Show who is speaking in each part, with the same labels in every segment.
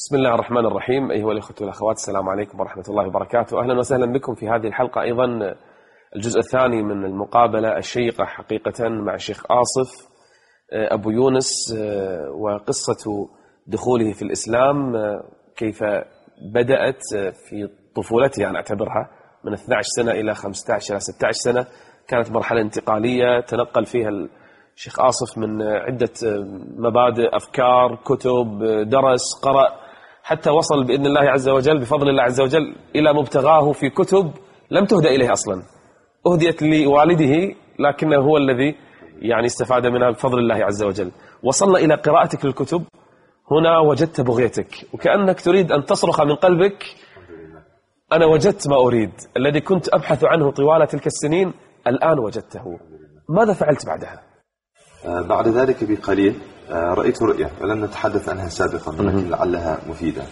Speaker 1: بسم الله الرحمن الرحيم. أيها الأخوة والأخوات، السلام عليكم ورحمة الله وبركاته. أهلا وسهلا بكم في هذه الحلقة، أيضا الجزء الثاني من المقابلة الشيقة حقيقة مع الشيخ آصف أبو يونس، وقصة دخوله في الإسلام، كيف بدأت في طفولته، يعني أعتبرها من 12 سنة إلى 15 إلى 16 سنة. كانت مرحلة انتقالية تنقل فيها الشيخ آصف من عدة مبادئ، أفكار، كتب، درس، قرأ، حتى وصل بإذن الله عز وجل، بفضل الله عز وجل، إلى مبتغاه في كتب لم تهدى إليه أصلا، أهديت لوالده لكنه هو الذي يعني استفاد منها بفضل الله عز وجل. وصلنا إلى قراءتك للكتب، هنا وجدت بغيتك، وكأنك تريد أن تصرخ من قلبك: أنا وجدت ما أريد، الذي كنت أبحث عنه طوال تلك السنين الآن وجدته. ماذا فعلت بعدها؟
Speaker 2: بعد ذلك بقليل رأيت رؤية ولم نتحدث عنها سابقا، ولكن لعلها مفيدة.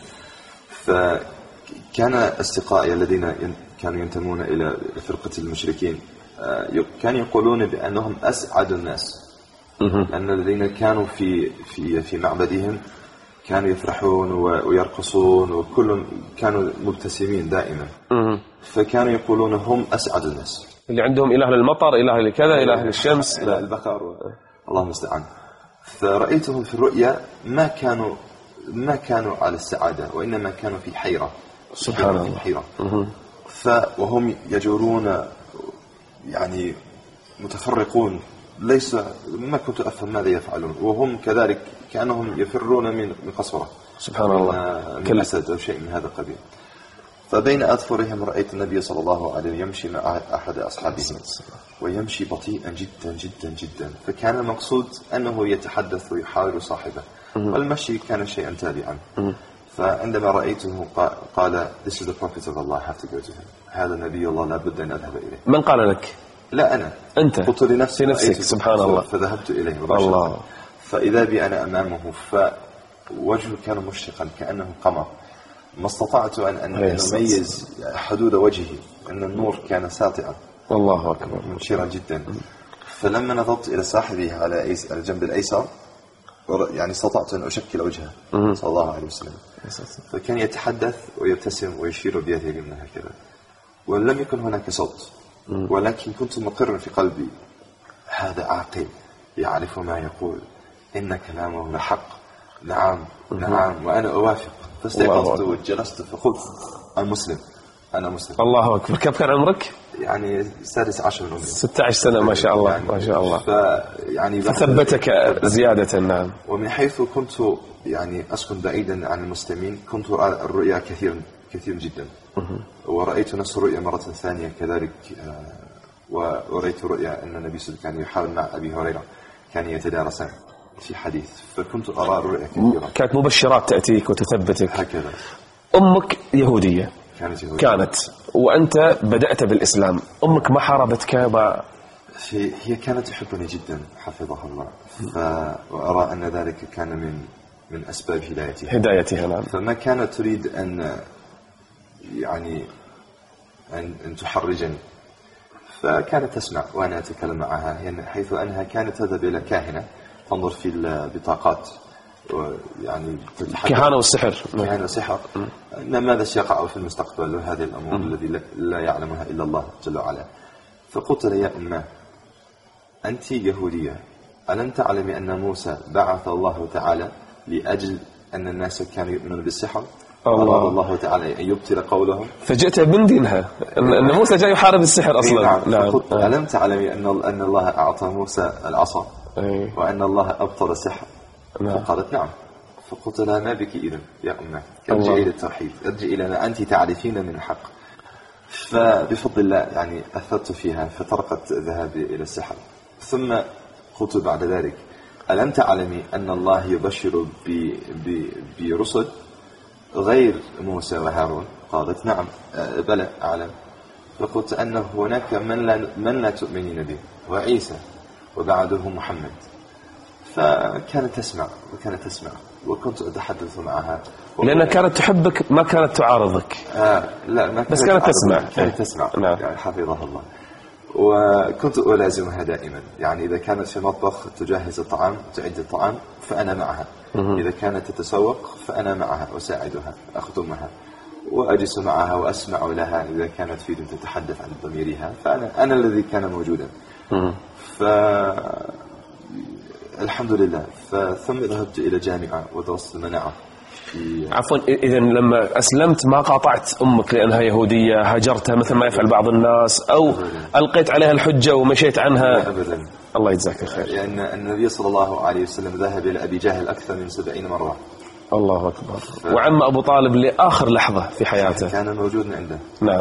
Speaker 2: فكان أصدقائي الذين كانوا ينتمون إلى فرقة المشركين كانوا يقولون بأنهم أسعد الناس، لأن الذين كانوا في معبدهم كانوا يفرحون ويرقصون، وكلهم كانوا مبتسمين دائما. فكانوا يقولون هم أسعد الناس،
Speaker 1: اللي عندهم إله للمطر، إله لكذا، إله للشمس،
Speaker 2: إله البقر، الله المستعان. فرأيتهم في الرؤيا ما كانوا على السعادة، وإنما كانوا في حيرة،
Speaker 1: سبحان الله،
Speaker 2: في حيرة. وهم يجورون يعني متفرقون، ليس ما كنت أفهم ماذا يفعلون، وهم كذلك كأنهم يفرون من قسورة،
Speaker 1: سبحان الله،
Speaker 2: كالأسد أو شيء من هذا القبيل. فبين أظفرهم رأيت النبي صلى الله عليه وسلم يمشي مع أحد أصحابه، ويمشي بطيئا جدا جدا جدا، فكان المقصود أنه يتحدث ويحاور صاحبه، والمشي كان شيئا تابعا. فعندما رأيته قال: This is the prophet of Allah, I have to go to him. هذا نبي الله، لا بد أن أذهب إليه.
Speaker 1: من قال لك؟
Speaker 2: لا أنا،
Speaker 1: أنت
Speaker 2: قلت لنفسي،
Speaker 1: نفسك. سبحان الله.
Speaker 2: فذهبت إليه
Speaker 1: الله.
Speaker 2: فإذا بي أنا أمامه، فوجهه كان مشرقا كأنه قمر، ما استطعت أن أميز حدود وجهه، أن النور كان ساطعا،
Speaker 1: الله أكبر،
Speaker 2: منشرا جدا. فلما نظرت إلى صاحبه على الجنب الأيسر، يعني استطعت أن أشكل وجهه صلى الله عليه وسلم. فكان يتحدث ويبتسم ويشير بيده اليمنى هكذا، ولم يكن هناك صوت، ولكن كنت مقرا في قلبي: هذا عاقل يعرف ما يقول، إن كلامه لحق، نعم نعم، وأنا أوافق. فاستيقظت وجلست فقلت: المسلم، أنا مسلم.
Speaker 1: الله أكبر. كم كان عمرك؟
Speaker 2: يعني 16 من عمري.
Speaker 1: 16 سنة، ما شاء الله،
Speaker 2: يعني
Speaker 1: ما شاء الله.
Speaker 2: يعني
Speaker 1: فثبتك زيادة. نعم.
Speaker 2: ومن حيث كنت يعني أسكن بعيدا عن المسلمين، كنت أرى الرؤيا كثير جدا، ورأيت نفس الرؤيا مرة ثانية كذلك. ورأيت رؤيا أن النبي صلى الله عليه وسلم كان يحاول مع أبي هريرة، كان يتدارسان في حديث، فكنت أرى الرؤيا كثيرة،
Speaker 1: كانت مبشرات تأتيك وتثبتك
Speaker 2: هكذا.
Speaker 1: أمك يهودية كانت، وأنت بدأت بالإسلام. أمك ما حاربتك؟
Speaker 2: هي كانت تحبني جدا حفظها الله، وأرى أن ذلك كان من أسباب هدايتها.
Speaker 1: نعم.
Speaker 2: فما كانت تريد أن يعني أن تحرجني، فكانت تسمع وأنا أتكلم معها، يعني حيث أنها كانت تذهب إلى كاهنة تنظر في البطاقات، ويعني
Speaker 1: كهانة والسحر،
Speaker 2: كهانة وسحر، ماذا سيقع في المستقبل، وهذه الأمور التي لا يعلمها إلا الله جل وعلا. فقلت لها: يا أمه، أنت يهودية، ألم تعلمي أن موسى بعث الله تعالى لأجل أن الناس كانوا يؤمنون بالسحر؟ أراد الله تعالى أن يبطل قولهم،
Speaker 1: فجئت من دينها أن موسى جاي يحارب السحر أصلا.
Speaker 2: نعم. ألم تعلمي أن الله أعطى موسى العصا، وأن الله أبطل السحر؟ فقالت: نعم. فقلت لها: ما بك إذن يا أمه، ارجعي إلى التوحيد، ارجعي إلى ما أنت تعرفين من الحق. فبفضل الله يعني أثرت فيها، فتركت ذهابي إلى السحر. ثم قلت بعد ذلك: ألم تعلمي أن الله يبشر برسل غير موسى وهارون؟ قالت: نعم بلى أعلم. فقلت أن هناك من لا تؤمنين به، وعيسى، وبعده محمد. فكانت تسمع وكنت أتحدث معها،
Speaker 1: لأنها كانت تحبك، ما كانت تعارضك.
Speaker 2: لا، ما
Speaker 1: بس كانت تسمع.
Speaker 2: كانت تسمع.
Speaker 1: نعم.
Speaker 2: يعني حفظها الله. وكنت ألازمها دائما، يعني إذا كانت في المطبخ تجهز الطعام تعد الطعام فأنا معها، إذا كانت تتسوق فأنا معها أساعدها أخدمها وأجلس معها وأسمع لها إذا كانت تريد أن تتحدث عن ضميرها، فأنا الذي كان موجودا. الحمد لله. ثم ذهبت إلى جامعة ودرست المناعة.
Speaker 1: عفوا، إذا لما أسلمت ما قاطعت أمك لأنها يهودية، هجرتها مثل ما يفعل بعض الناس، أو ألقيت عليها الحجة ومشيت عنها؟
Speaker 2: أبدا.
Speaker 1: الله يجزاك الخير.
Speaker 2: لأن النبي صلى الله عليه وسلم ذهب إلى أبي جهل أكثر من 70 مرة.
Speaker 1: الله أكبر. وعم أبو طالب لآخر لحظة في حياته
Speaker 2: كان موجود عنده.
Speaker 1: نعم.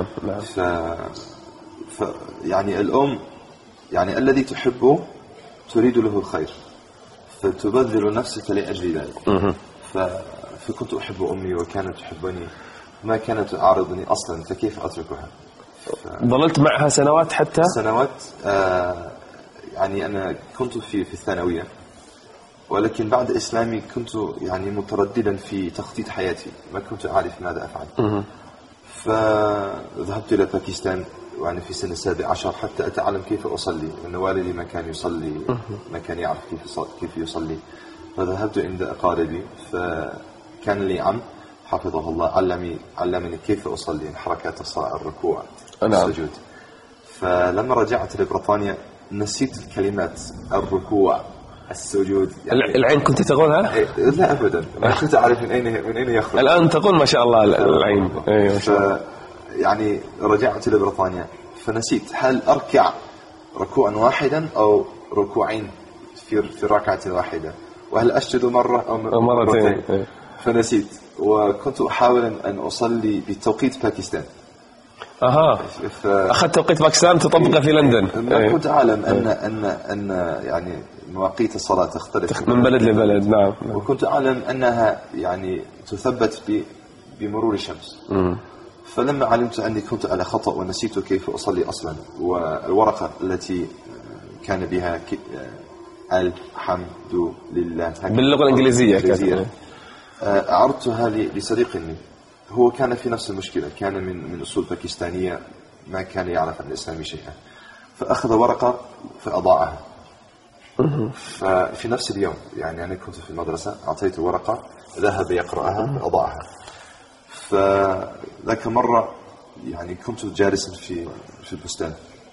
Speaker 2: يعني الأم، يعني الذي تحبه تريد له الخير فتبذل نفسك لأجل ذلك. فكنت أحب أمي وكانت تحبني، ما كانت تعارضني أصلا، فكيف أتركها؟
Speaker 1: ظللت معها سنوات حتى؟
Speaker 2: سنوات. يعني أنا كنت في الثانوية، ولكن بعد إسلامي كنت يعني مترددا في تخطيط حياتي، ما كنت أعرف ماذا أفعل. فذهبت إلى باكستان وأنا في سن 17 حتى أتعلم كيف أصلي، لأن والدي ما كان يصلي، ما كان يعرف كيف يصلي. فذهبت عند أقاربي، فكان لي عم حفظه الله علمني كيف أصلي، حركات الصلاة، الركوع، السجود. فلما رجعت لبريطانيا نسيت الكلمات، الركوع، السجود.
Speaker 1: يعني العين كنت تقولها؟
Speaker 2: لا أبدا، ما كنت أعرف من أين يخرج.
Speaker 1: الآن تقول ما شاء الله العين.
Speaker 2: يعني رجعت لبريطانيا فنسيت هل أركع ركوعا واحدا أو ركوعين في ركعة واحدة، وهل أسجد مرة أو مرتين. فنسيت، وكنت أحاول أن أصلي بتوقيت باكستان.
Speaker 1: أخذت توقيت باكستان تطبقه في لندن.
Speaker 2: ما كنت أعلم أن يعني مواقيت الصلاة تختلف
Speaker 1: من بلد لبلد. نعم.
Speaker 2: وكنت أعلم أنها يعني تثبت بمرور الشمس. فلما علمت أني كنت على خطأ ونسيت كيف أصلي أصلا، والورقة التي كان بها الحمد لله
Speaker 1: باللغة الإنجليزية
Speaker 2: أعرضتها لصديق لي، هو كان في نفس المشكلة، كان من أصول باكستانية، ما كان يعرف عن الإسلام شيئا، فأخذ ورقة فأضاعها. ففي نفس اليوم، يعني أنا كنت في المدرسة، أعطيته ورقة ذهب يقرأها فأضاعها. فذاك مرة يعني كنت جالسا في البستان،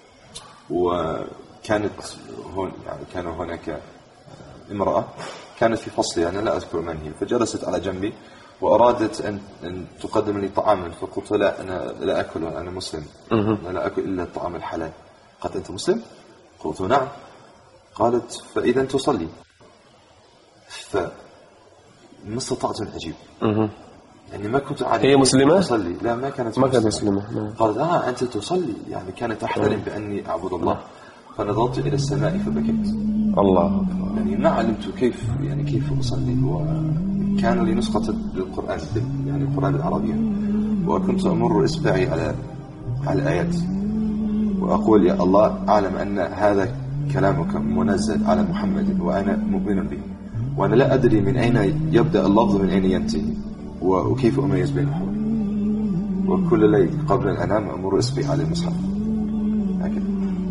Speaker 2: وكانت كان هناك امرأة كانت في فصلي، أنا لا أذكر من هي، فجلست على جنبي وأرادت أن تقدم لي طعاما، فقلت لا، أنا لا أكله، أنا مسلم، أنا لا أكل إلا الطعام الحلال. قالت أنت مسلم؟ قلت نعم. قالت فإذا تصلي. فما استطعت أن أجيب، يعني ما كنت أعرف.
Speaker 1: هي مسلمة؟
Speaker 2: تصلي؟ لا، ما كانت مسلمة. قالت أنت تصلي، يعني كانت تحترم بأني أعبد الله. فنظرت إلى السماء فبكيت.
Speaker 1: الله،
Speaker 2: يعني ما علمت كيف أصلي. وكان لي نسخة للقرآن، يعني القرآن العربية، وكنت أمر إصبعي على الآيات وأقول يا الله، أعلم أن هذا كلامك منزل على محمد وأنا مؤمن به، وأنا لا أدري من أين يبدأ اللفظ من أين ينتهي، وكيف أميز بينهم. وكل ليل قبل أن أنام أمر إصبعي على المصحف هكذا.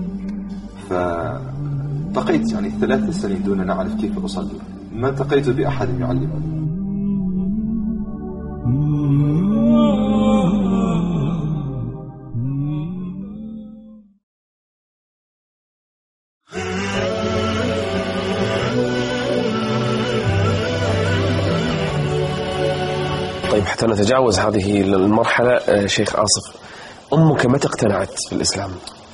Speaker 2: فبقيت يعني 3 سنين دون أن أعرف كيف أصلي، ما التقيت بأحد يعلمني.
Speaker 1: طيب، حتى نتجاوز هذه المرحلة شيخ آصف، أمك متى اقتنعت في الإسلام؟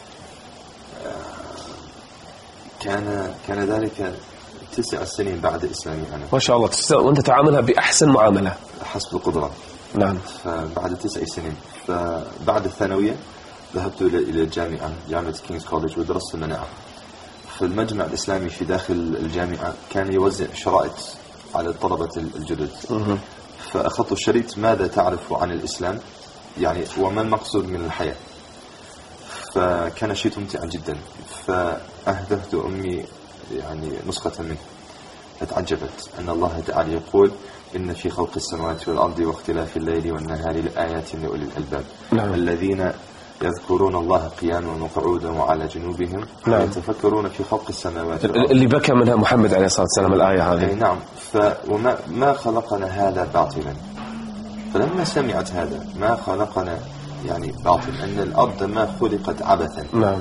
Speaker 2: كان ذلك 9 سنين بعد إسلامي أنا.
Speaker 1: ما شاء الله، وأنت تعاملها بأحسن معاملة
Speaker 2: حسب القدرة.
Speaker 1: نعم.
Speaker 2: فبعد 9 سنين، فبعد الثانوية ذهبت إلى جامعة كينغز كوليدج ودرست المناعة. فالمجمع الإسلامي في داخل الجامعة كان يوزع شرائط على الطلبة الجدد. فأخذت الشريط ماذا تعرف عن الإسلام، يعني وما المقصود من الحياة. فكان شيء ممتع جدا، فأهدفت أمي يعني نسخة منه، فتعجبت أن الله تعالى يقول إن في خلق السماوات والأرض واختلاف الليل والنهار لآيات لأولي الألباب.
Speaker 1: نعم.
Speaker 2: الذين يذكرون الله قياما وقعودا وعلى جنوبهم يتفكرون في خلق السماوات والأرض
Speaker 1: اللي بكى منها محمد عليه الصلاة والسلام الآية هذه.
Speaker 2: نعم. وما خلقنا هذا باطلا. فلما سمعت هذا ما خلقنا يعني باطل، أن الأرض ما خلقت عبثا.
Speaker 1: نعم.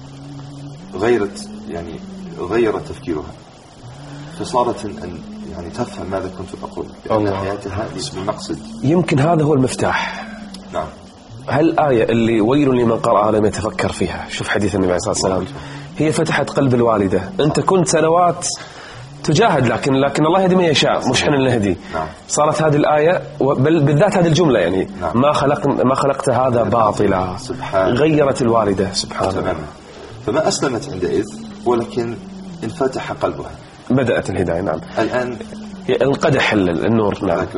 Speaker 2: غير تفكيرها، فصارت أن يعني تفهم ماذا كنت أقول، أن حياتها بمقصد.
Speaker 1: يمكن هذا هو المفتاح.
Speaker 2: نعم.
Speaker 1: هل الآية اللي ويل لمن قرأ لم يتفكر فيها، شوف حديث النبي عليه الصلاة والسلام، هي فتحت قلب الوالدة. أنت كنت سنوات تجاهد لكن الله يهدي من يشاء، مش حنا نهدي.
Speaker 2: نعم. صارت
Speaker 1: هذه الآية بل بالذات هذه الجملة يعني نعم. ما خلقت هذا باطلا، غيرت الوالدة سبحان الله.
Speaker 2: فما أسلمت عندئذ، ولكن انفتح قلبها،
Speaker 1: بدأت الهداية. نعم.
Speaker 2: الآن
Speaker 1: انقدح النور. نعم.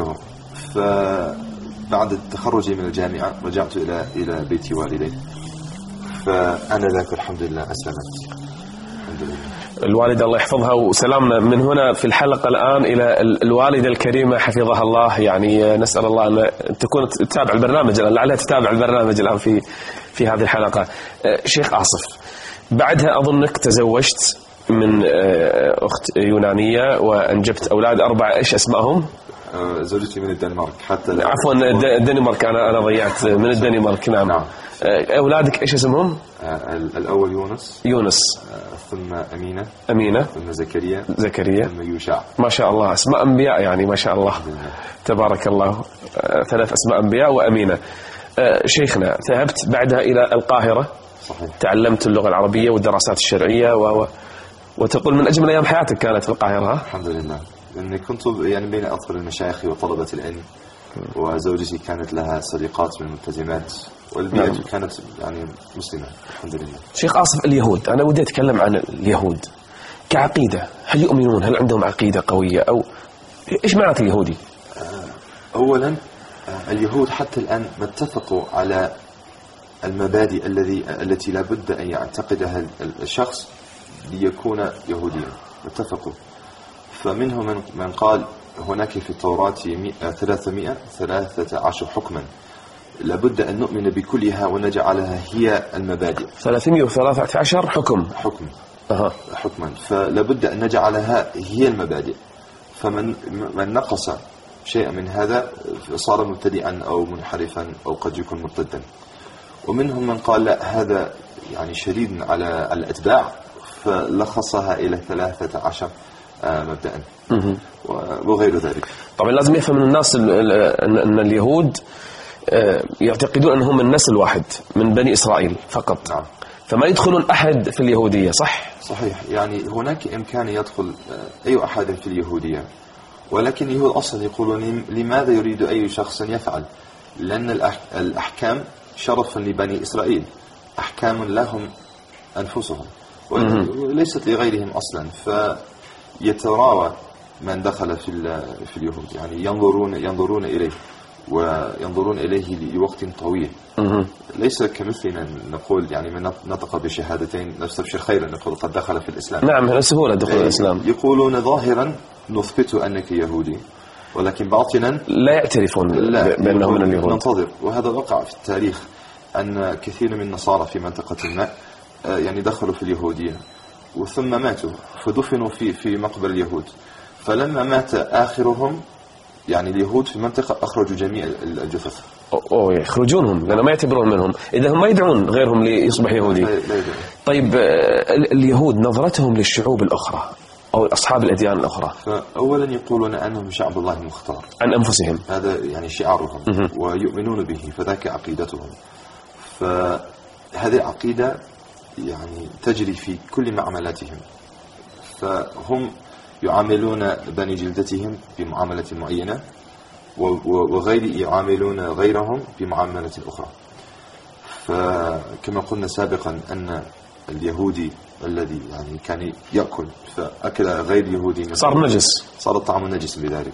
Speaker 2: فبعد تخرجي من الجامعة رجعت إلى بيت والدي، فأنا ذاك الحمد لله أسلمت الحمد لله.
Speaker 1: الوالدة الله يحفظها، وسلامنا من هنا في الحلقة الآن إلى الوالدة الكريمة حفظها الله. يعني نسأل الله أن تكون تتابع البرنامج الآن، لعلها تتابع البرنامج الآن في هذه الحلقة. شيخ آصف، بعدها أظنك تزوجت من أخت يونانية وأنجبت أولاد 4. إيش أسمائهم؟
Speaker 2: زوجتي من الدنمارك.
Speaker 1: عفوا الدنمارك، أنا ضيعت من الدنمارك. نعم. أولادك إيش اسمهم؟
Speaker 2: الأول يونس، ثم
Speaker 1: أمينة،
Speaker 2: ثم زكريا، ثم يوشع.
Speaker 1: ما شاء الله، أسماء أنبياء يعني، ما شاء الله تبارك الله. 3 أسماء أنبياء وأمينة. شيخنا، ذهبت بعدها إلى القاهرة.
Speaker 2: صحيح.
Speaker 1: تعلمت اللغة العربية والدراسات الشرعية وتقول من أجمل أيام حياتك كانت في القاهرة.
Speaker 2: الحمد لله، لأني كنت يعني بين أطفال المشايخ وطلبة العلم، وزوجتي كانت لها صديقات من الملتزمات، والبيئة كانت يعني مسلمة الحمد لله.
Speaker 1: شيخ آصف، اليهود، أنا ودي أتكلم عن اليهود كعقيدة. هل يؤمنون؟ هل عندهم عقيدة قوية؟ أو إيش معنى اليهودي؟
Speaker 2: أولا اليهود حتى الآن ما اتفقوا على المبادئ التي لا بد أن يعتقدها الشخص ليكون يهوديا، اتفقوا. فمنهم من قال هناك في التوراة 313 حكما لابد أن نؤمن بكلها ونجعلها هي المبادئ.
Speaker 1: 313 حكما.
Speaker 2: فلابد أن نجعلها هي المبادئ. فمن نقص شيء من هذا صار مبتدئا أو منحرفا أو قد يكون مرتدا. ومنهم من قال لا، هذا يعني شديد على الأتباع، فلخصها إلى 13 مبدأ وغير ذلك.
Speaker 1: طبعا لازم يفهم الناس أن اليهود يعتقدون أنهم من نسل واحد من بني إسرائيل فقط.
Speaker 2: نعم.
Speaker 1: فما يدخلون أحد في اليهودية.
Speaker 2: صحيح. يعني هناك إمكان يدخل أي أحد في اليهودية، ولكن اليهود أصلا يقولون لماذا يريد أي شخص يفعل؟ لأن الأحكام شرفا لبني إسرائيل، أحكام لهم أنفسهم وليست لغيرهم أصلا. فيتراوى من دخل في اليهود، يعني ينظرون إليه وينظرون إليه لوقت طويل. ليس كمثلنا نقول يعني من نطق بشهادتين نستبشر خيرا نقول قد دخل في الإسلام.
Speaker 1: نعم، سهولة دخول الإسلام.
Speaker 2: يقولون ظاهرا نثبت أنك يهودي، ولكن باطنا
Speaker 1: لا يعترفون بأنهم من اليهود.
Speaker 2: ننتظر. وهذا وقع في التاريخ، أن كثير من النصارى في منطقة ما يعني دخلوا في اليهودية وثم ماتوا، فدفنوا في مقبر اليهود. فلما مات آخرهم يعني اليهود في منطقة أخرجوا جميع الجثث.
Speaker 1: يخرجونهم لأنه ما يعتبرون منهم، إذا هم ما يدعون غيرهم ليصبح يهودي. طيب اليهود نظرتهم للشعوب الأخرى أو أصحاب الأديان الأخرى،
Speaker 2: فأولا يقولون أنهم شعب الله المختار
Speaker 1: عن أنفسهم،
Speaker 2: هذا يعني شعارهم ويؤمنون به، فذاك عقيدتهم. فهذه العقيدة يعني تجري في كل معاملاتهم. فهم يعاملون بني جلدتهم بمعاملة معينة، وغير يعاملون غيرهم بمعاملة أخرى. فكما قلنا سابقا أن اليهودي الذي يعني كان يأكل فأكل غير يهودي
Speaker 1: صار نجس،
Speaker 2: صار الطعام نجس بذلك.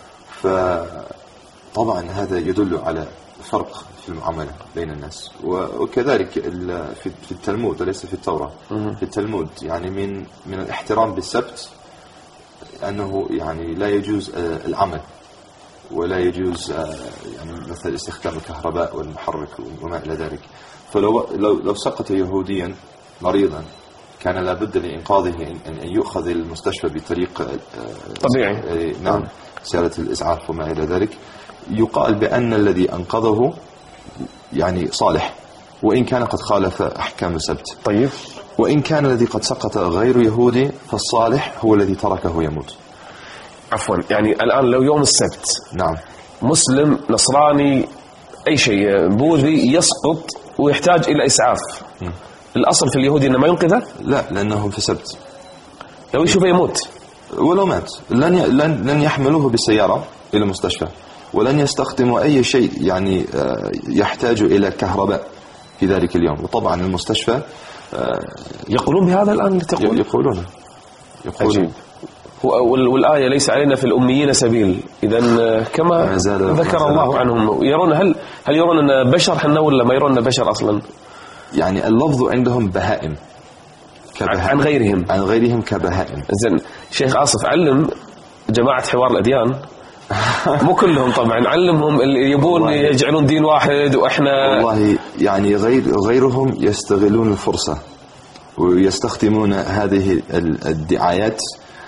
Speaker 2: فطبعا هذا يدل على فرق في المعاملة بين الناس. وكذلك في التلمود وليس في التوراة، في التلمود يعني من الاحترام بالسبت أنه يعني لا يجوز العمل ولا يجوز يعني مثل استخدام الكهرباء والمحرك وما إلى ذلك. فلو سقط يهوديا مريضا كان لابد لإنقاذه أن يؤخذ المستشفى بطريق
Speaker 1: طبيعي.
Speaker 2: نعم، سيارة الإسعاف وما إلى ذلك. يقال بأن الذي أنقذه يعني صالح، وإن كان قد خالف أحكام السبت.
Speaker 1: طيب،
Speaker 2: وإن كان الذي قد سقط غير يهودي فالصالح هو الذي تركه يموت.
Speaker 1: عفوا، يعني الآن لو يوم السبت
Speaker 2: نعم
Speaker 1: مسلم نصراني أي شيء بوذي يسقط ويحتاج إلى إسعاف، الأصل في اليهودي إنه ما ينقذه؟
Speaker 2: لا، لأنهم في سبت.
Speaker 1: لو يشوفه يموت
Speaker 2: ولو مات لن يحملوه بالسيارة إلى المستشفى، ولن يستخدموا أي شيء يعني يحتاج إلى كهرباء في ذلك اليوم. وطبعا المستشفى
Speaker 1: يقولون بهذا الآن؟
Speaker 2: يقولون.
Speaker 1: عجيب. والآية ليس علينا في الأميين سبيل، إذا كما ذكر الله عنهم. يرون هل يرون أن بشر حنا ولا ما يرون بشر أصلا؟
Speaker 2: يعني اللفظ عندهم بهائم
Speaker 1: عن غيرهم
Speaker 2: كبهائم.
Speaker 1: زين شيخ آصف، علم جماعة حوار الأديان مو كلهم طبعا، علمهم اللي يبون يجعلون دين واحد وإحنا
Speaker 2: والله يعني غيرهم يستغلون الفرصة ويستخدمون هذه الدعايات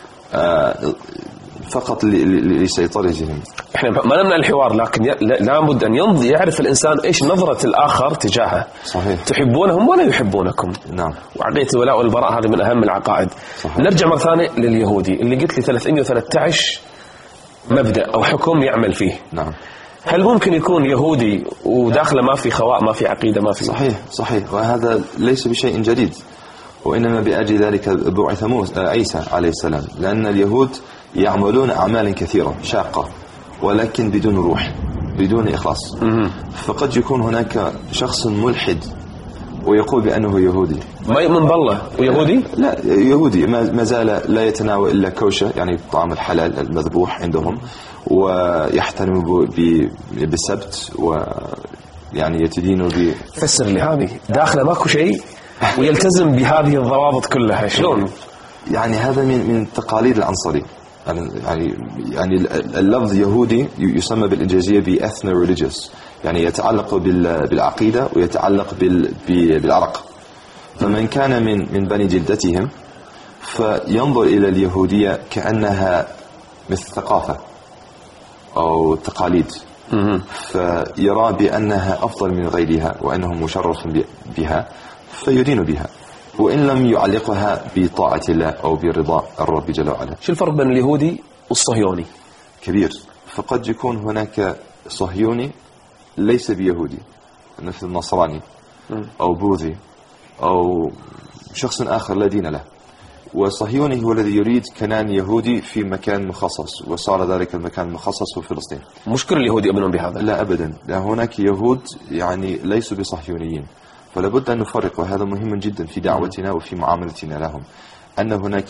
Speaker 2: فقط لسيطرتهم.
Speaker 1: احنا ما نمنع الحوار، لكن لابد ان يعرف الانسان ايش نظرة الاخر تجاهه.
Speaker 2: صحيح.
Speaker 1: تحبونهم ولا يحبونكم.
Speaker 2: نعم.
Speaker 1: وعقيدة الولاء والبراء هذه من اهم العقائد.
Speaker 2: صحيح.
Speaker 1: نرجع مرة ثانية لليهودي اللي قلت لي 313 مبدأ او حكم يعمل فيه.
Speaker 2: نعم.
Speaker 1: هل ممكن يكون يهودي وداخله ما في خواء، ما في عقيدة، ما في؟
Speaker 2: صحيح. وهذا ليس بشيء جديد، وإنما بأجل ذلك بعث عيسى عليه السلام، لأن اليهود يعملون أعمالا كثيرة شاقة ولكن بدون روح، بدون إخلاص. فقد يكون هناك شخص ملحد ويقول بأنه يهودي، ما
Speaker 1: يؤمن بالله ويهودي؟
Speaker 2: لا، يهودي ما زال لا يتناول إلا كوشة، يعني طعام الحلال المذبوح عندهم، ويحترم بالسبت، ويعني يتدين
Speaker 1: فسر لي هذه داخله ماكو شيء ويلتزم بهذه الضوابط كلها، شلون؟
Speaker 2: يعني هذا من تقاليد العنصري. يعني اللفظ يهودي يسمى بالإنجليزية بإثنو ريليجيوس، يعني يتعلق بالعقيدة ويتعلق بالعرق. فمن كان من بني جلدتهم فينظر إلى اليهودية كأنها مثل ثقافة أو تقاليد، فيرى بأنها أفضل من غيرها وأنه مشرف بها فيدين بها، وإن لم يعلقها بطاعة الله أو برضا الرب جل وعلا.
Speaker 1: شو الفرق بين اليهودي والصهيوني؟
Speaker 2: كبير. فقد يكون هناك صهيوني ليس بيهودي مثل النصراني أو بوذي أو شخص آخر لا دين له، وصهيوني هو الذي يريد كنان يهودي في مكان مخصص، وصار ذلك المكان المخصص في فلسطين.
Speaker 1: مشكلة اليهود يؤمنون بهذا؟
Speaker 2: لا أبدا، هناك يهود يعني ليسوا بصهيونيين، فلا بد أن نفرق، وهذا مهم جدا في دعوتنا وفي معاملتنا لهم، أن هناك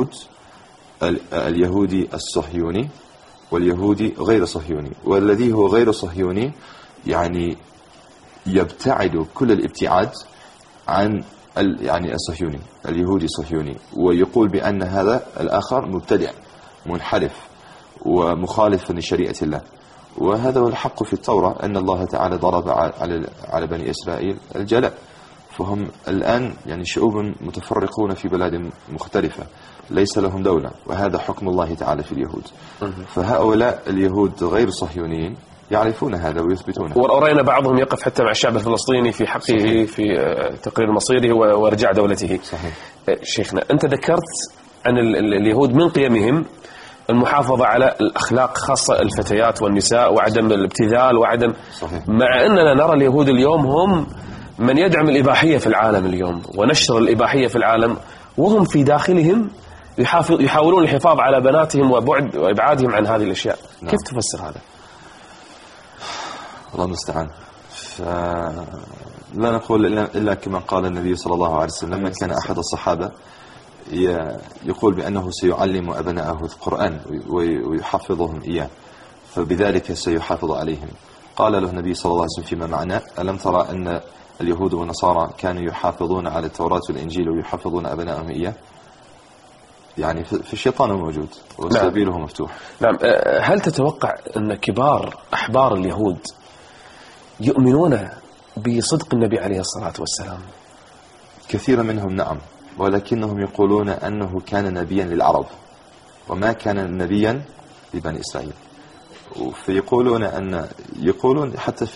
Speaker 2: اليهودي الصهيوني واليهودي غير صهيوني، والذي هو غير صهيوني يعني يبتعد كل الابتعاد عن يعني الصهيوني، اليهودي صهيوني، ويقول بأن هذا الآخر مبتدع منحرف ومخالف لشريعة الله. وهذا هو الحق في التوراة، أن الله تعالى ضرب على بني إسرائيل الجلاء، فهم الآن يعني شعوب متفرقون في بلاد مختلفة ليس لهم دولة، وهذا حكم الله تعالى في اليهود. فهؤلاء اليهود غير صهيونيين يعرفون هذا ويثبتونه.
Speaker 1: ورأينا بعضهم يقف حتى مع الشعب الفلسطيني في حقه. صحيح. في تقرير مصيره وارجاع دولته.
Speaker 2: صحيح.
Speaker 1: شيخنا، أنت ذكرت أن اليهود من قيمهم المحافظة على الأخلاق، خاصة الفتيات والنساء، وعدم الابتذال وعدم.
Speaker 2: صحيح.
Speaker 1: مع أننا نرى اليهود اليوم هم من يدعم الإباحية في العالم اليوم ونشر الإباحية في العالم، وهم في داخلهم يحاولون الحفاظ على بناتهم وإبعادهم عن هذه الأشياء. نعم. كيف تفسر هذا؟
Speaker 2: الله المستعان. لا نقول إلا كما قال النبي صلى الله عليه وسلم، لما كان أحد الصحابة يقول بأنه سيعلم أبنائه القرآن ويحفظهم إياه، فبذلك سيحافظ عليهم. قال له النبي صلى الله عليه وسلم فيما معناه: ألم ترى أن اليهود والنصارى كانوا يحافظون على التوراة والإنجيل ويحفظون أبنائهم إياه؟ يعني في الشيطان موجود وسبيله مفتوح.
Speaker 1: نعم. هل تتوقع أن كبار أحبار اليهود يؤمنون بصدق النبي عليه الصلاة والسلام؟
Speaker 2: كثير منهم نعم، ولكنهم يقولون أنه كان نبيا للعرب وما كان نبيا لبني إسرائيل. يقولون حتى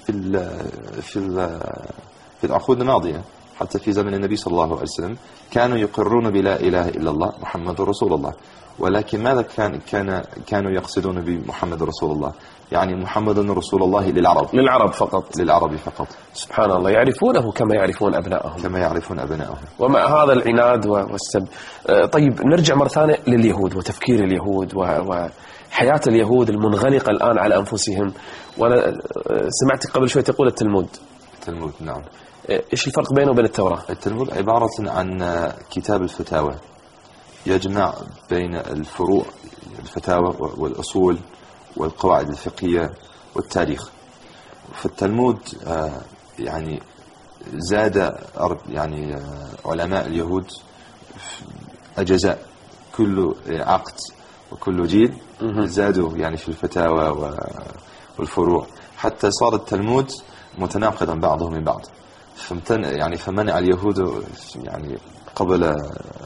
Speaker 2: في العقود الماضية، حتى في زمن النبي صلى الله عليه وسلم كانوا يقرون بلا إله إلا الله محمد رسول الله، ولكن ماذا كانوا يقصدون بمحمد رسول الله؟ يعني محمد رسول الله
Speaker 1: للعرب فقط.
Speaker 2: للعرب فقط.
Speaker 1: سبحان الله، يعرفونه كما يعرفون أبنائهم. ومع هذا العناد والسب. طيب نرجع مرة ثانية لليهود وتفكير اليهود وحياة اليهود المنغلقة الآن على أنفسهم. وأنا سمعت قبل شوي تقول التلمود.
Speaker 2: نعم.
Speaker 1: إيش الفرق بينه وبين التوراة؟
Speaker 2: التلمود عبارة عن كتاب الفتاوى، يجمع بين الفتاوى والأصول والقواعد الفقهية والتاريخ. فالتلمود يعني زاد يعني علماء اليهود أجزاء، كل عقد وكل جيل زادوا يعني في الفتاوى والفروع، حتى صار التلمود متناقضا بعضه من بعض. فمنع اليهود يعني قبل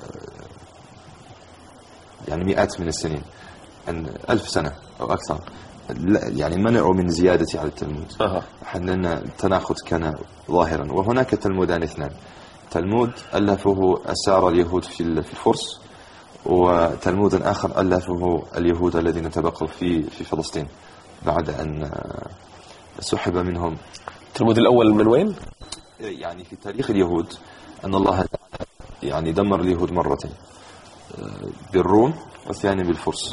Speaker 2: يعني مئات من السنين، 1000 سنة أو أكثر، يعني منعوا من زيادة على التلمود، لأن التناقض كان ظاهرا. وهناك تلمودان اثنان، تلمود ألفه أسار اليهود في الفرس، وتلمود آخر ألفه اليهود الذين تبقوا في فلسطين بعد أن سحب منهم.
Speaker 1: التلمود الأول من وين؟
Speaker 2: يعني في تاريخ اليهود أن الله يعني دمر اليهود مرتين، بالروم والثاني بالفرس.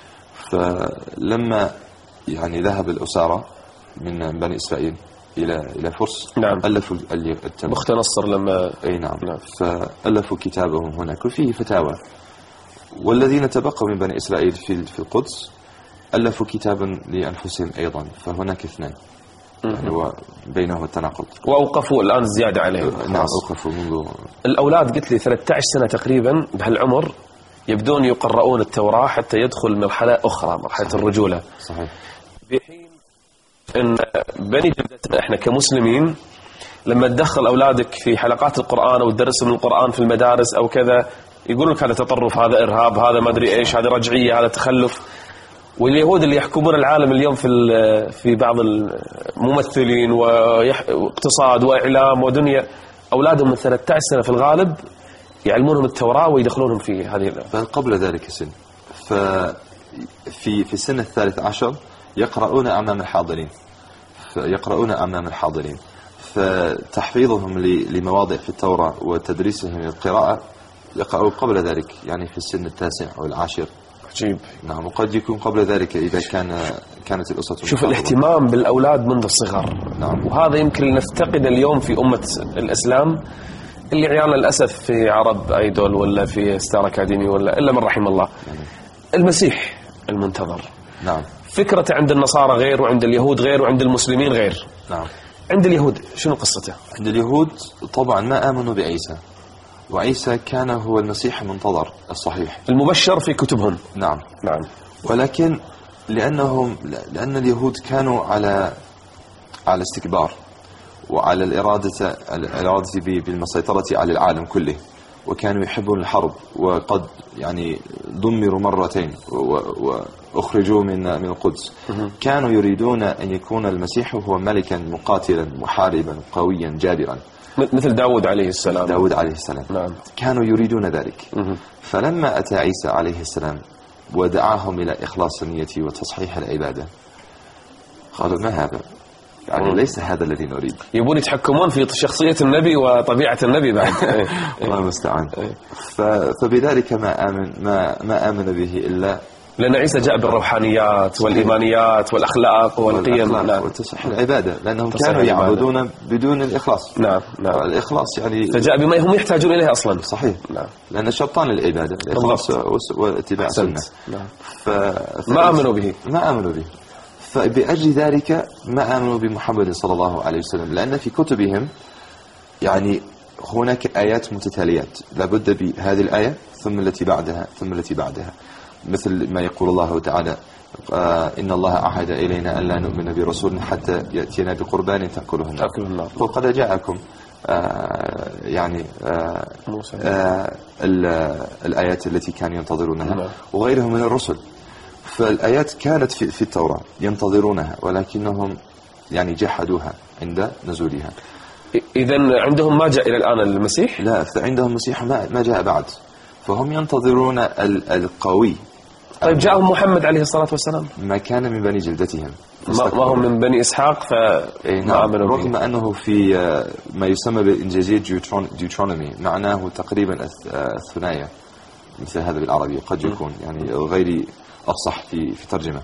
Speaker 2: فلما يعني ذهب الأسارة من بني إسرائيل إلى فرس،
Speaker 1: نعم،
Speaker 2: ألفوا التلمود.
Speaker 1: بخت نصر لما
Speaker 2: نعم. فألفوا كتابهم هناك وفيه فتاوى. والذين تبقوا من بني إسرائيل في القدس ألفوا كتابا لأنفسهم أيضا، فهناك اثنان يعني وبينه التناقض.
Speaker 1: وأوقفوا الآن الزيادة عليه.
Speaker 2: نعم، أوقفوا منذ
Speaker 1: الأولاد قلت لي 13 سنة تقريبا بهالعمر يبدون يقرؤون التوراة حتى يدخل مرحلة أخرى، مرحلة الرجولة.
Speaker 2: صحيح.
Speaker 1: بحين أن بني جلدتنا إحنا كمسلمين لما تدخل أولادك في حلقات القرآن أو تدرس من القرآن في المدارس أو كذا، يقولون لك هذا تطرف، هذا إرهاب، هذا ما أدري إيش، هذا رجعية، هذا تخلف. واليهود اللي يحكمون العالم اليوم في بعض الممثلين واقتصاد وإعلام ودنيا، أولادهم من 13 سنة في الغالب يعلمونهم التوراة ويدخلونهم في هذه.
Speaker 2: بل قبل ذلك سن، في السن 13 يقرؤون أمام الحاضرين، فتحفيظهم لمواضع في التوراة وتدريسهم القراءة يقرؤوا قبل ذلك، يعني في السن 9 أو 10.
Speaker 1: عجيب.
Speaker 2: نعم، وقد يكون قبل ذلك إذا كانت الأسرة.
Speaker 1: شوف الاهتمام بالأولاد منذ الصغر.
Speaker 2: نعم.
Speaker 1: وهذا يمكن نفتقد اليوم في أمة الإسلام، اللي عيالنا للأسف في عرب أيدول ولا في ستار أكاديمي ولا إلا من رحم الله. المسيح المنتظر.
Speaker 2: نعم.
Speaker 1: فكرة عند النصارى غير، وعند اليهود غير، وعند المسلمين غير.
Speaker 2: نعم.
Speaker 1: عند اليهود شنو قصته؟
Speaker 2: عند اليهود طبعا ما آمنوا بعيسى، وعيسى كان هو المسيح المنتظر الصحيح المبشر في كتبهم. نعم. ولكن لأن اليهود كانوا على استكبار وعلى الإرادة بالمسيطرة على العالم كله، وكانوا يحبون الحرب، وقد يعني دمروا مرتين وأخرجوا من القدس. كانوا يريدون أن يكون المسيح هو ملكا مقاتلا محاربا قويا جابرا،
Speaker 1: مثل داود عليه السلام.
Speaker 2: نعم. كانوا يريدون ذلك. فلما أتى عيسى عليه السلام ودعاهم إلى إخلاص النية وتصحيح العبادة، قالوا ما هذا؟ يعني ليس هذا الذي نريد.
Speaker 1: يبون يتحكمون في شخصية النبي وطبيعة النبي بعد.
Speaker 2: الله المستعان. فبذلك ما آمن به إلا
Speaker 1: لأن عيسى جاء بالروحانيات والإيمانيات والأخلاق والقيم
Speaker 2: وتصحيح العبادة، لأنهم كانوا يعبدون بدون الإخلاص.
Speaker 1: نعم.
Speaker 2: الإخلاص يعني
Speaker 1: فجاء بما هم يحتاجون إليه أصلا.
Speaker 2: صحيح. نعم. لأن شرطان العبادة الإخلاص واتباع السنة.
Speaker 1: ما آمنوا به.
Speaker 2: فبأجل ذلك ما آمنوا بمحمد صلى الله عليه وسلم، لأن في كتبهم يعني هناك آيات متتاليات، لابد بهذه الآية ثم التي بعدها ثم التي بعدها، مثل ما يقول الله تعالى إن الله عهد إلينا ألا نؤمن برسول حتى يأتينا بقربان تأكله النار. وقد جاءكم يعني الآيات التي كانوا ينتظرونها وغيرها من الرسل. فالآيات كانت في التوراة ينتظرونها، ولكنهم يعني جحدوها عند نزولها.
Speaker 1: إذن عندهم ما جاء إلى الآن المسيح؟
Speaker 2: لا، فعندهم مسيح ما جاء بعد، فهم ينتظرون القوي.
Speaker 1: طيب جاءهم محمد عليه الصلاة والسلام؟
Speaker 2: ما كان من بني جلدتهم،
Speaker 1: ما هم من بني إسحاق فما آمنوا به.
Speaker 2: رغم أنه في ما يسمى بالإنجازية ديوترونومي، معناه تقريبا الثنايا، مثل هذا بالعربية قد يكون يعني غير أفصح في ترجمة.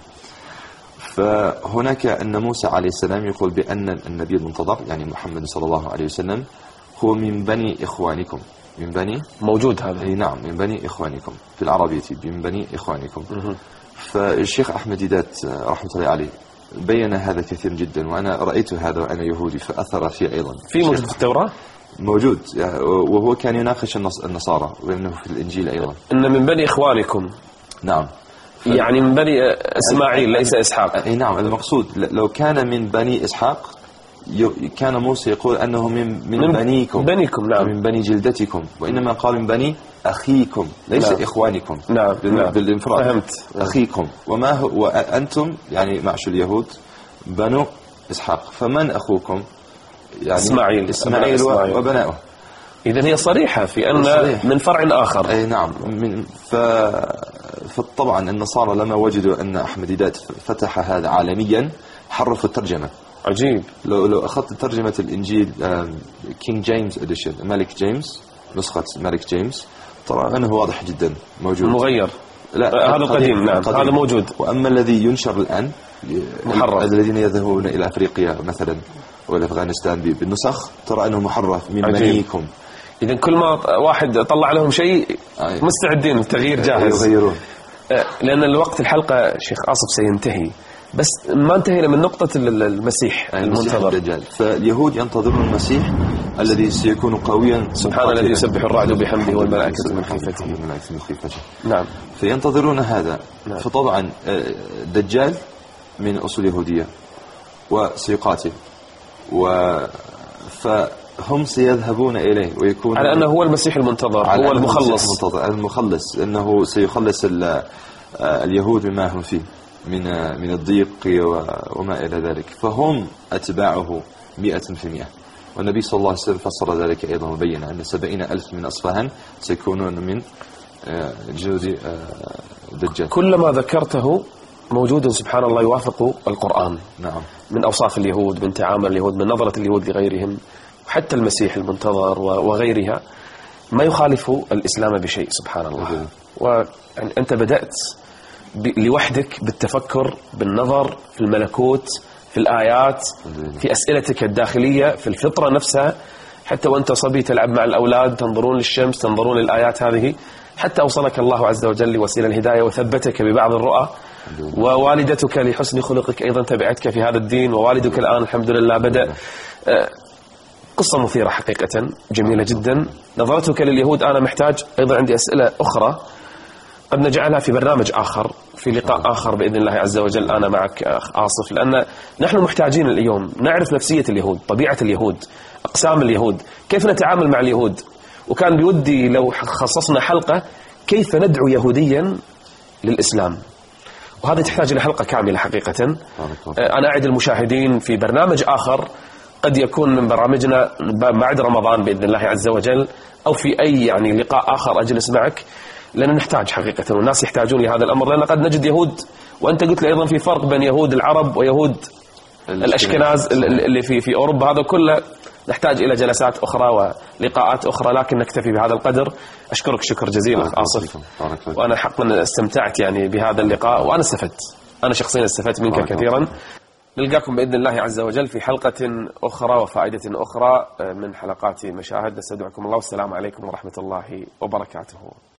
Speaker 2: فهناك أن موسى عليه السلام يقول بأن النبي المنتظر يعني محمد صلى الله عليه وسلم هو من بني إخوانكم، من بني
Speaker 1: موجود هذا.
Speaker 2: نعم، من بني إخوانكم في العربية، من بني إخوانكم. فالشيخ أحمد ديدات رحمة الله عليه بين هذا كثير جدا، وأنا رأيت هذا وأنا يهودي فأثر فيه أيضا.
Speaker 1: في موجود في التوراة؟
Speaker 2: موجود، وهو كان يناقش النصارى، وأنه في الإنجيل أيضا
Speaker 1: إن من بني إخوانكم.
Speaker 2: نعم،
Speaker 1: يعني من بني إسماعيل ليس إسحاق.
Speaker 2: نعم، المقصود لو كان من بني إسحاق كان موسى يقول أنه من بنيكم،
Speaker 1: نعم،
Speaker 2: من بني جلدتكم، وإنما قال من بني أخيكم ليس
Speaker 1: نعم.
Speaker 2: إخوانكم.
Speaker 1: نعم.
Speaker 2: بالانفراد.
Speaker 1: فهمت.
Speaker 2: أخيكم، وأنتم يعني معشر اليهود بنو إسحاق، فمن أخوكم؟ يعني إسماعيل وبناؤه.
Speaker 1: إذن هي صريحة في أن من فرع آخر.
Speaker 2: أي نعم. فطبعا النصارى لما وجدوا أن أحمد ديدات فتح هذا عالميا حرفوا الترجمة.
Speaker 1: عجيب.
Speaker 2: لو أخذت ترجمة الإنجيل كينج جيمس إديشن، ملك جيمس، نسخة ملك جيمس، ترى أنه واضح جدا موجود.
Speaker 1: مغير.
Speaker 2: لا،
Speaker 1: هذا قديم. نعم، هذا موجود.
Speaker 2: وأما الذي ينشر الآن
Speaker 1: محرف.
Speaker 2: الذين يذهبون إلى أفريقيا مثلا ولا أفغانستان بالنسخ، ترى أنه محرف من بنيكم.
Speaker 1: إذن كل ما واحد طلع لهم شيء مستعدين التغيير جاهز
Speaker 2: يغيرون.
Speaker 1: لأن الوقت الحلقة شيخ آصف سينتهي، بس ما انتهينا من نقطة المسيح المنتظر.
Speaker 2: الدجال. فاليهود ينتظرون المسيح الذي سيكون قويا.
Speaker 1: سبحان الذي يسبح الرعد بحمده والملائكة من خيفته. نعم.
Speaker 2: فينتظرون هذا.
Speaker 1: نعم.
Speaker 2: فطبعا الدجال من أصول يهودية وسيقاتل، فهم سيذهبون إليه ويكون
Speaker 1: على أنه هو المسيح المنتظر، هو
Speaker 2: المخلص، أنه سيخلص اليهود مما هم فيه من الضيق وما إلى ذلك. فهم أتباعه 100%. والنبي صلى الله عليه وسلم فسر ذلك أيضا وبين أن 70,000 من أصفهان سيكونون من جنود الدجال.
Speaker 1: كل ما ذكرته موجود سبحان الله يوافق القرآن.
Speaker 2: نعم. من
Speaker 1: أوصاف اليهود، من تعامل اليهود، من نظرة اليهود لغيرهم، وحتى المسيح المنتظر وغيرها ما يخالف الإسلام بشيء سبحان الله. وأنت بدأت لوحدك بالتفكر، بالنظر في الملكوت، في الآيات، في أسئلتك الداخلية، في الفطرة نفسها. حتى وأنت صبي تلعب مع الأولاد، تنظرون للشمس، تنظرون للآيات هذه، حتى أوصلك الله عز وجل لوسيلة الهداية وثبتك ببعض الرؤى. ووالدتك لحسن خلقك أيضا تبعتك في هذا الدين، ووالدك الآن الحمد لله بدأ. قصة مثيرة حقيقة، جميلة جدا. نظرتك لليهود. أنا محتاج أيضا، عندي أسئلة أخرى قد نجعلها في برنامج آخر، في لقاء آخر بإذن الله عز وجل، أنا معك أخ آصف، لأن نحن محتاجين اليوم نعرف نفسية اليهود، طبيعة اليهود، أقسام اليهود، كيف نتعامل مع اليهود. وكان بودي لو خصصنا حلقة كيف ندعو يهوديا للإسلام، وهذا تحتاج إلى حلقة كاملة حقيقة. أنا أعد المشاهدين في برنامج آخر قد يكون من برامجنا بعد رمضان بإذن الله عز وجل، أو في أي يعني لقاء آخر أجلس معك، لأن نحتاج حقيقة، والناس يحتاجون لهذا الأمر، لأن قد نجد يهود. وأنت قلت لي أيضا في فرق بين يهود العرب ويهود الأشكناز اللي في أوروبا. هذا كله نحتاج إلى جلسات أخرى ولقاءات أخرى، لكن نكتفي بهذا القدر. أشكرك شكر جزيلا آصف، وأنا حقا استمتعت يعني بهذا اللقاء، وأنا استفدت، أنا شخصيا استفدت منك كثيرا. نلقاكم بإذن الله عز وجل في حلقة أخرى وفائدة أخرى من حلقات مشاهد. نستودعكم الله، والسلام عليكم ورحمة الله وبركاته.